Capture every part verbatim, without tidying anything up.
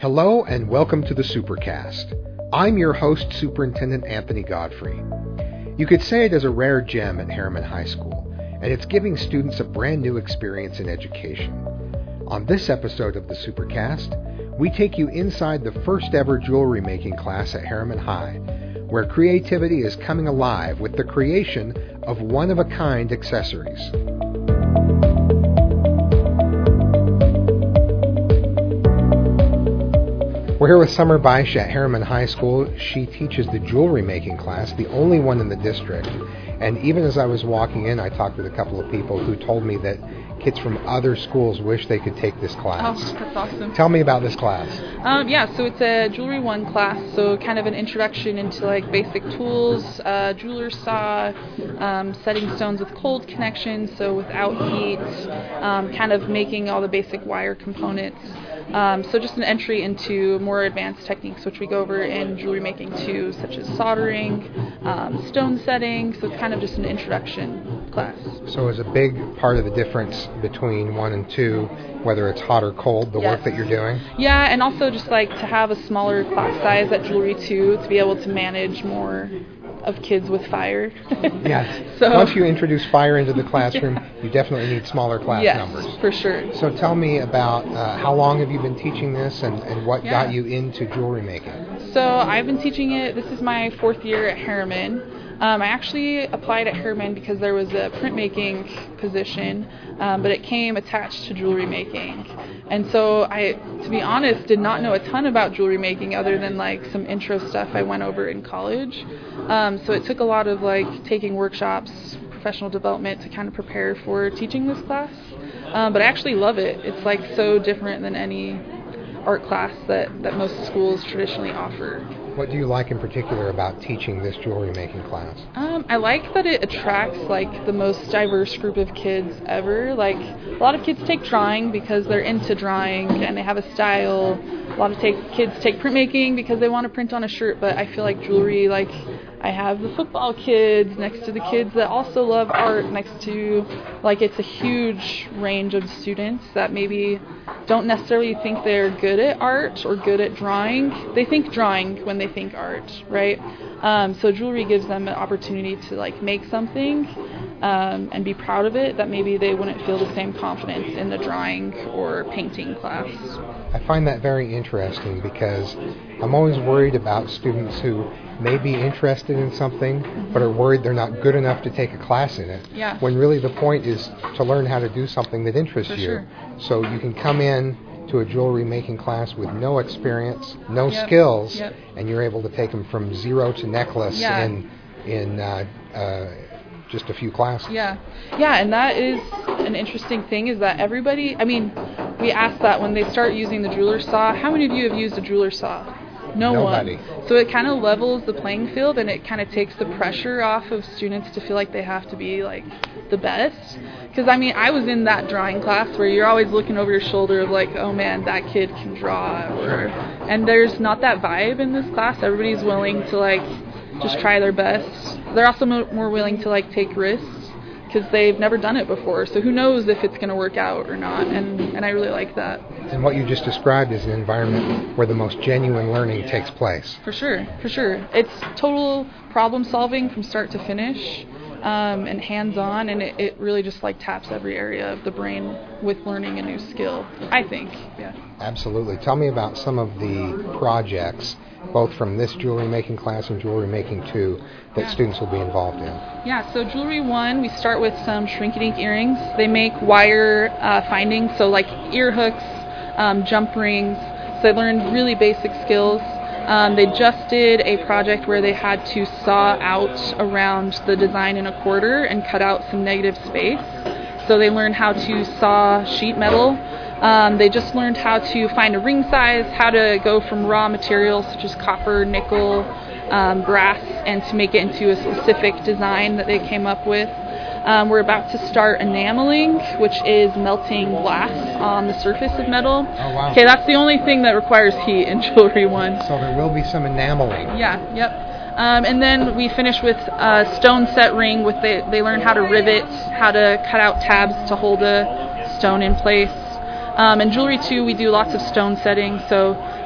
Hello and welcome to the Supercast. I'm your host, Superintendent Anthony Godfrey. You could say it is a rare gem at Harriman High School, and it's giving students a brand new experience in education. On this episode of the Supercast, we take you inside the first ever jewelry making class at Harriman High, where creativity is coming alive with the creation of one-of-a-kind accessories. We're here with Summer Beisch at Harriman High School. She teaches the jewelry making class, the only one in the district. And even as I was walking in, I talked with a couple of people who told me that kids from other schools wish they could take this class. Oh, that's awesome. Tell me about this class. Um, yeah, so it's a Jewelry One class, so kind of an introduction into like basic tools, uh, jeweler's saw, um, setting stones with cold connections, so without heat, um, kind of making all the basic wire components. Um, so just an entry into more advanced techniques, which we go over in jewelry making too, such as soldering, um, stone setting. So it's kind of just an introduction class. So is a big part of the difference between one and two, whether it's hot or cold, the yes. work that you're doing? Yeah, and also just like to have a smaller class size at jewelry two to be able to manage more of kids with fire. Yes. So, once you introduce fire into the classroom, yeah. you definitely need smaller class yes, numbers. For sure. So tell me about uh, how long have you been teaching this and, and what yeah. got you into jewelry making? So I've been teaching it, this is my fourth year at Harriman. Um, I actually applied at Harriman because there was a printmaking position, um, but it came attached to jewelry making. And so I, to be honest, did not know a ton about jewelry making other than like some intro stuff I went over in college. Um, so it took a lot of like taking workshops, professional development to kind of prepare for teaching this class. Um, but I actually love it. It's like so different than any art class that, that most schools traditionally offer. What do you like in particular about teaching this jewelry making class? Um, I like that it attracts like the most diverse group of kids ever. Like a lot of kids take drawing because they're into drawing and they have a style. A lot of take, kids take printmaking because they want to print on a shirt, but I feel like jewelry, like I have the football kids next to the kids that also love art next to, like it's a huge range of students that maybe don't necessarily think they're good at art or good at drawing. They think drawing when they think art, right? Um, so jewelry gives them an opportunity to like make something um, and be proud of it that maybe they wouldn't feel the same confidence in the drawing or painting class. I find that very interesting because I'm always worried about students who may be interested in something mm-hmm. but are worried they're not good enough to take a class in it. Yeah. When really the point is to learn how to do something that interests For you. Sure. So you can come in to a jewelry making class with no experience, no yep. skills, yep. and you're able to take them from zero to necklace yeah. in in uh, uh, just a few classes. Yeah, yeah, and that is an interesting thing is that everybody, I mean, we ask that when they start using the jeweler's saw, how many of you have used a jeweler's saw? No Nobody. one. So it kind of levels the playing field and it kind of takes the pressure off of students to feel like they have to be like the best. Because I mean, I was in that drawing class where you're always looking over your shoulder of like, oh man, that kid can draw. Or, and there's not that vibe in this class. Everybody's willing to like just try their best. They're also mo- more willing to like take risks because they've never done it before. So who knows if it's going to work out or not. And, and I really like that. And what you just described is an environment where the most genuine learning takes place. For sure, for sure. It's total problem solving from start to finish. Um, and hands-on, and it, it really just like taps every area of the brain with learning a new skill, I think. Yeah. Absolutely. Tell me about some of the projects, both from this jewelry making class and jewelry making two, that yeah. students will be involved in. Yeah, so jewelry one, we start with some shrink and ink earrings. They make wire uh, findings, so like ear hooks, um, jump rings. So they learn really basic skills. Um, they just did a project where they had to saw out around the design in a quarter and cut out some negative space. So they learned how to saw sheet metal. Um, they just learned how to find a ring size, how to go from raw materials such as copper, nickel, um, brass, and to make it into a specific design that they came up with. Um, we're about to start enameling, which is melting glass on the surface of metal. Oh, wow. Okay, that's the only thing that requires heat in Jewelry one. So there will be some enameling. Yeah, yep. Um, and then we finish with a stone set ring. With the, they learn how to rivet, how to cut out tabs to hold a stone in place. Um, in Jewelry two, we do lots of stone setting, so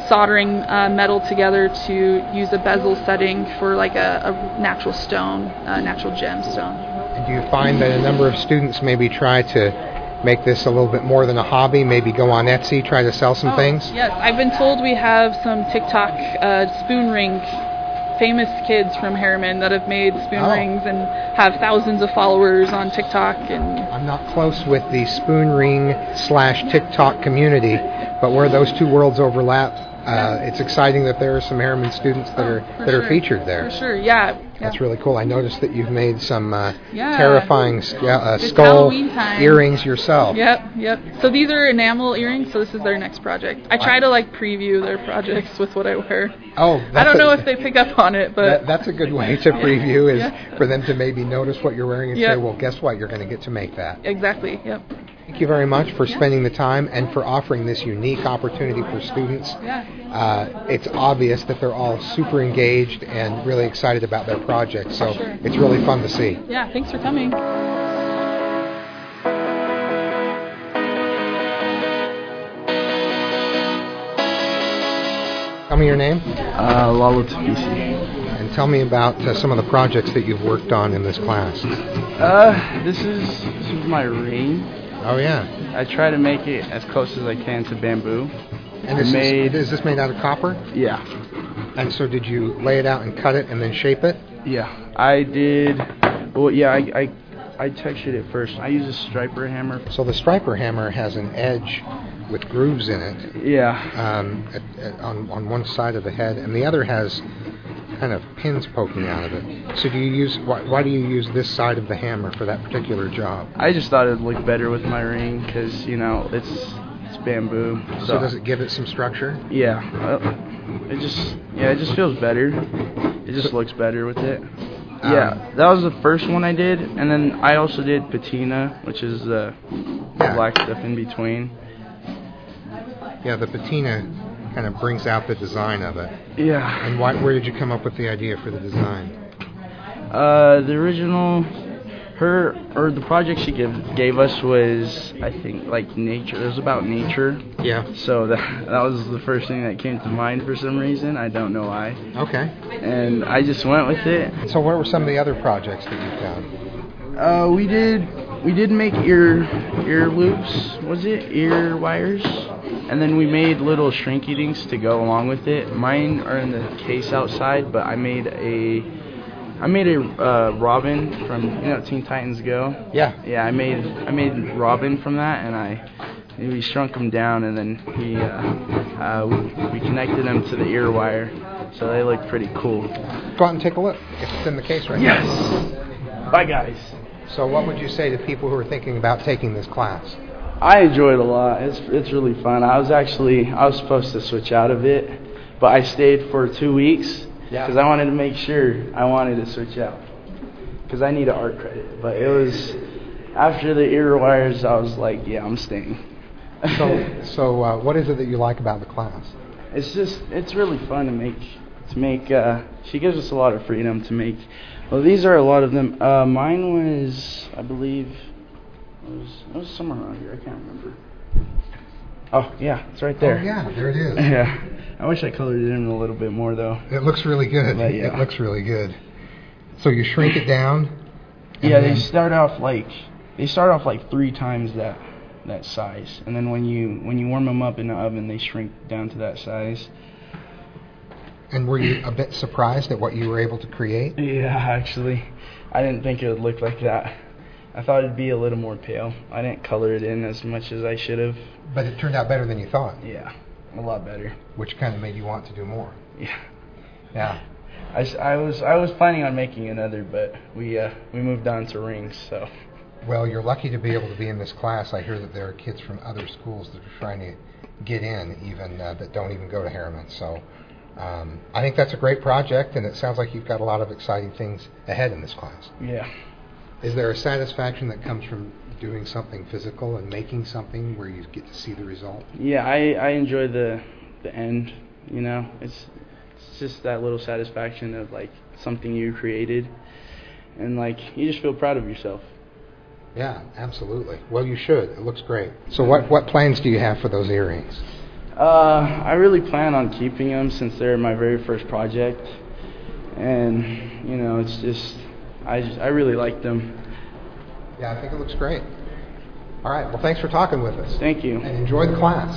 soldering uh, metal together to use a bezel setting for like a, a natural stone, a natural gemstone. And do you find that a number of students maybe try to make this a little bit more than a hobby, maybe go on Etsy, try to sell some oh, things? Yes, I've been told we have some TikTok uh, spoon ring famous kids from Harriman that have made spoon oh. rings and have thousands of followers on TikTok. And I'm not close with the spoon ring slash TikTok community, but where those two worlds overlap, uh, it's exciting that there are some Harriman students that are oh, that sure. are featured there. For sure, yeah. That's yeah. really cool. I noticed that you've made some uh, yeah. terrifying sc- uh, It's skull Halloween time. earrings yourself. Yep, yep. So these are enamel earrings, so this is their next project. I try to like preview their projects with what I wear. Oh, that's I don't know a, if they pick up on it, but that, that's a good way to preview is yeah. for them to maybe notice what you're wearing and yep. say, well, guess what? You're going to get to make that. Exactly, yep. Thank you very much for yeah. spending the time and for offering this unique opportunity for students. Yeah. Uh, it's obvious that they're all super engaged and really excited about their projects, so sure. it's really fun to see. Yeah, thanks for coming. Tell me your name. Uh, Lalo Tabisi. And tell me about uh, some of the projects that you've worked on in this class. Uh, this is this is my ring. Oh, yeah. I try to make it as close as I can to bamboo. And is, made, this, is this made out of copper? Yeah. And so did you lay it out and cut it and then shape it? Yeah. I did. Well, yeah, I, I, I textured it first. I use a striper hammer. So the striper hammer has an edge with grooves in it. Yeah. Um, at, at, on, on one side of the head, and the other has kind of pins poking out of it. So do you use why, why do you use this side of the hammer for that particular job? I just thought it would look better with my ring because, you know, it's it's bamboo. So, so does it give it some structure? Yeah. Uh, it just yeah, it just feels better. It just looks better with it. Yeah, um, that was the first one I did, and then I also did patina, which is the yeah. black stuff in between. Yeah, the patina kind of brings out the design of it. Yeah. And why, where did you come up with the idea for the design? Uh, the original, her, or the project she give, gave us was, I think, like nature. It was about nature. Yeah. So that, that was the first thing that came to mind for some reason. I don't know why. Okay. And I just went with it. So what were some of the other projects that you've done? Uh, we did, we did make ear, ear loops, was it? Ear wires? And then we made little shrinky dinks to go along with it. Mine are in the case outside, but I made a, I made a uh, Robin from, you know, Teen Titans Go. Yeah. Yeah, I made I made Robin from that, and I we shrunk them down, and then we uh, uh, we, we connected them to the ear wire, so they look pretty cool. Go out and take a look if it's in the case right yes. now. Yes. Bye, guys. So what would you say to people who are thinking about taking this class? I enjoy it a lot. It's it's really fun. I was actually I was supposed to switch out of it, but I stayed for two weeks because yeah. I wanted to make sure I wanted to switch out because I need an art credit. But it was after the ear wires, I was like, yeah, I'm staying. so so uh, what is it that you like about the class? It's just it's really fun to make to make. Uh, she gives us a lot of freedom to make. Well, these are a lot of them. Uh, mine was, I believe. It was, it was somewhere around here. I can't remember. Oh, yeah, it's right there. Oh, yeah, there it is. Yeah. I wish I colored it in a little bit more, though. It looks really good. But, yeah. It looks really good. So you shrink it down? Yeah, then... they start off like they start off like three times that that size, and then when you when you warm them up in the oven, they shrink down to that size. And were you a bit surprised at what you were able to create? Yeah, actually, I didn't think it would look like that. I thought it'd be a little more pale. I didn't color it in as much as I should have. But it turned out better than you thought. Yeah, a lot better. Which kind of made you want to do more. Yeah. Yeah. I, I was I was planning on making another, but we uh, we moved on to rings. So. Well, you're lucky to be able to be in this class. I hear that there are kids from other schools that are trying to get in, even uh, that don't even go to Harriman. So. Um, I think that's a great project, and it sounds like you've got a lot of exciting things ahead in this class. Yeah. Is there a satisfaction that comes from doing something physical and making something where you get to see the result? Yeah, I, I enjoy the the end, you know. It's it's just that little satisfaction of like something you created, and like you just feel proud of yourself. Yeah, absolutely. Well, you should. It looks great. So what, what plans do you have for those earrings? Uh, I really plan on keeping them since they're my very first project. And, you know, it's just, I, just, I really like them. Yeah, I think it looks great. All right, well, thanks for talking with us. Thank you. And enjoy the class.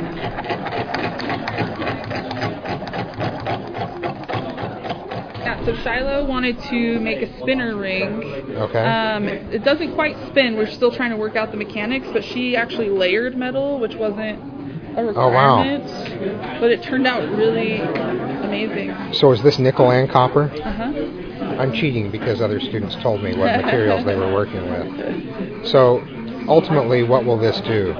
Yeah, so Shiloh wanted to make a spinner ring. Okay. Um, it, it doesn't quite spin. We're still trying to work out the mechanics, but she actually layered metal, which wasn't a requirement. Oh, wow. But it turned out really amazing. So is this nickel and copper? Uh-huh. I'm cheating because other students told me what materials they were working with. So ultimately, what will this do?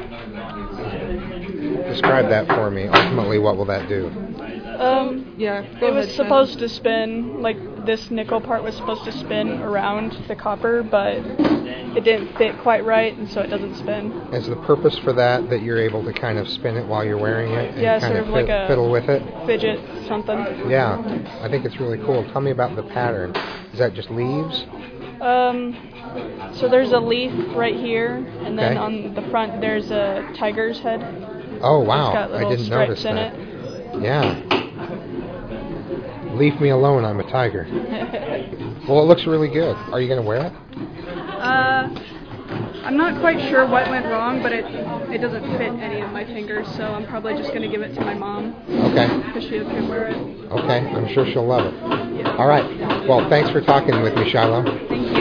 Describe that for me. Ultimately, what will that do? Um, yeah, it was supposed to spin, like this nickel part was supposed to spin around the copper, but it didn't fit quite right, and so it doesn't spin. Is the purpose for that that you're able to kind of spin it while you're wearing it and yeah, kind sort of of like fi- a fiddle with it? Fidget something. Yeah, I think it's really cool. Tell me about the pattern. Is that just leaves? Um, so there's a leaf right here, and then Okay. on the front there's a tiger's head. Oh, wow. It's got I little didn't stripes notice in that. it. Yeah. Leave me alone, I'm a tiger. Well, it looks really good. Are you going to wear it? Uh, I'm not quite sure what went wrong, but it it doesn't fit any of my fingers, so I'm probably just going to give it to my mom. Okay. Because she could wear it. Okay, I'm sure she'll love it. Yeah. All right. Well, thanks for talking with me, Shiloh. Thank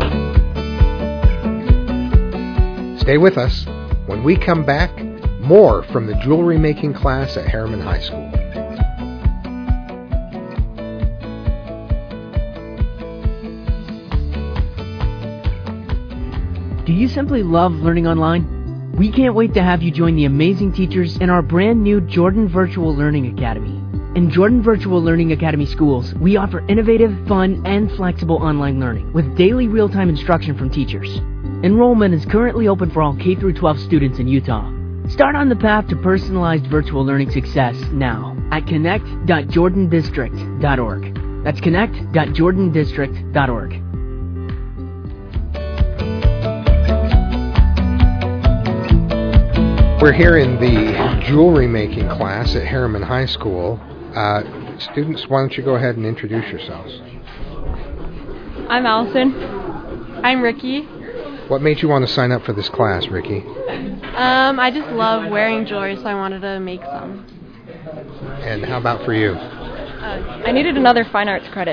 you. Stay with us. When we come back, more from the jewelry making class at Harriman High School. Do you simply love learning online? We can't wait to have you join the amazing teachers in our brand new Jordan Virtual Learning Academy. In Jordan Virtual Learning Academy schools, we offer innovative, fun, and flexible online learning with daily real-time instruction from teachers. Enrollment is currently open for all K through twelve students in Utah. Start on the path to personalized virtual learning success now at connect dot jordan district dot org. That's connect dot jordan district dot org. We're here in the jewelry making class at Harriman High School. Uh, students, why don't you go ahead and introduce yourselves? I'm Allison. I'm Ricky. What made you want to sign up for this class, Ricky? Um, I just love wearing jewelry, so I wanted to make some. And how about for you? Uh, I needed another fine arts credit.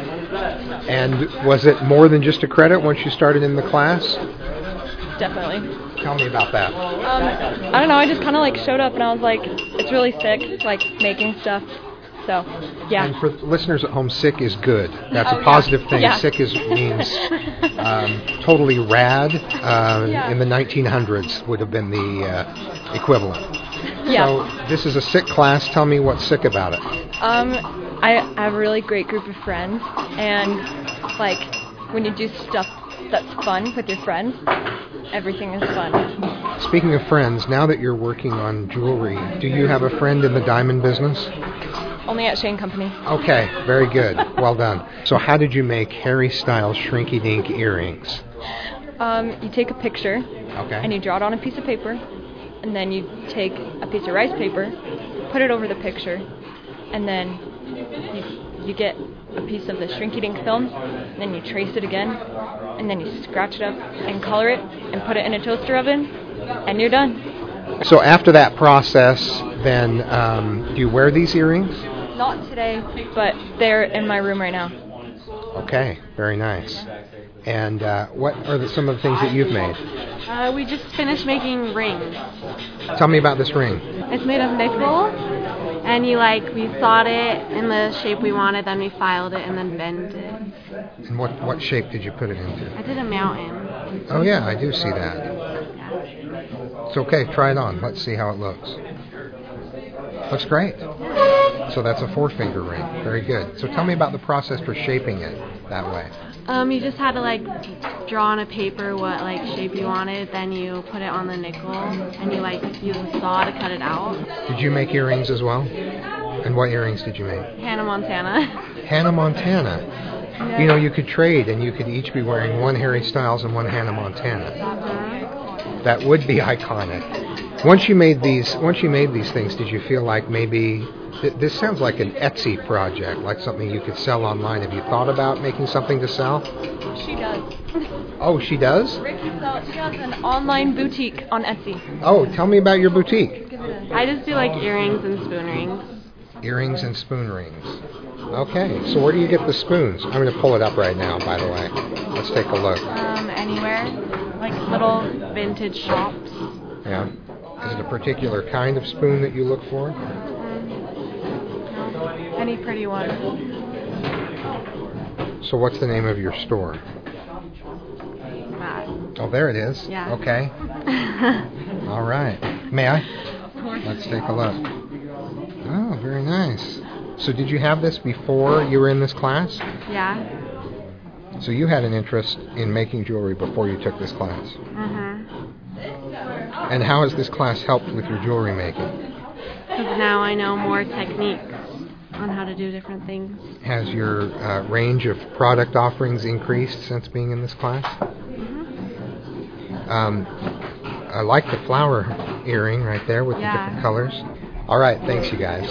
And was it more than just a credit once you started in the class? Definitely. Tell me about that. Um, I don't know, I just kind of like showed up and I was like, it's really sick, like making stuff. So, yeah. And for listeners at home, sick is good. That's oh, a positive yeah. thing. Yeah. Sick is means um, totally rad. Uh, yeah. In the nineteen hundreds would have been the uh, equivalent. Yeah. So this is a sick class. Tell me what's sick about it. Um, I, I have a really great group of friends, and like when you do stuff that's fun with your friends, everything is fun. Speaking of friends, now that you're working on jewelry, do you have a friend in the diamond business? Only at Shane Company. Okay, very good. Well done. So how did you make Harry style shrinky dink earrings? Um, you take a picture, Okay. and you draw it on a piece of paper, and then you take a piece of rice paper, put it over the picture, and then you, you get a piece of the shrinky dink film, and then you trace it again, and then you scratch it up and color it and put it in a toaster oven, and you're done. So after that process, then um, do you wear these earrings? Not today, but they're in my room right now. Okay, very nice. And uh, what are the, some of the things that you've made? Uh, we just finished making rings. Tell me about this ring. It's made of nickel, and you like we thawed it in the shape we wanted, then we filed it and then bent it. And what, what shape did you put it into? I did a mountain. Oh yeah, I do see that. Yeah. It's okay, try it on. Let's see how it looks. Looks great. So that's a four-finger ring. Very good. So tell me about the process for shaping it that way. Um, you just had to like draw on a paper what like shape you wanted, then you put it on the nickel, and you like use a saw to cut it out. Did you make earrings as well? And what earrings did you make? Hannah Montana. Hannah Montana. Yeah. You know, you could trade, and you could each be wearing one Harry Styles and one Hannah Montana. Uh-huh. That would be iconic. Once you made these, once you made these things, did you feel like maybe th- this sounds like an Etsy project, like something you could sell online? Have you thought about making something to sell? She does. Oh, she does? Ricky sells, she has an online boutique on Etsy. Oh, tell me about your boutique. I just do like earrings and spoon rings. Earrings and spoon rings. Okay, so where do you get the spoons? I'm going to pull it up right now, by the way. Let's take a look. Um, anywhere, like little vintage shops. Yeah. Is it a particular kind of spoon that you look for? Mm-hmm. No, any pretty one. So what's the name of your store? That. Oh, there it is. Yeah. Okay. All right. May I? Of course. Let's take a look. Oh, very nice. So did you have this before you were in this class? Yeah. So you had an interest in making jewelry before you took this class. Mhm. And how has this class helped with your jewelry making? Because now I know more techniques on how to do different things. Has your uh, range of product offerings increased since being in this class? Mhm. Um, I like the flower earring right there with Yeah. the different colors. All right, thanks you guys.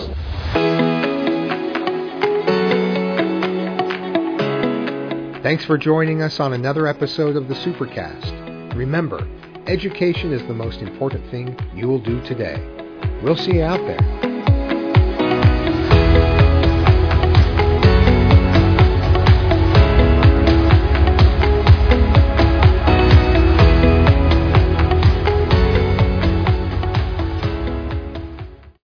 Thanks for joining us on another episode of the Supercast. Remember, education is the most important thing you'll do today. We'll see you out there.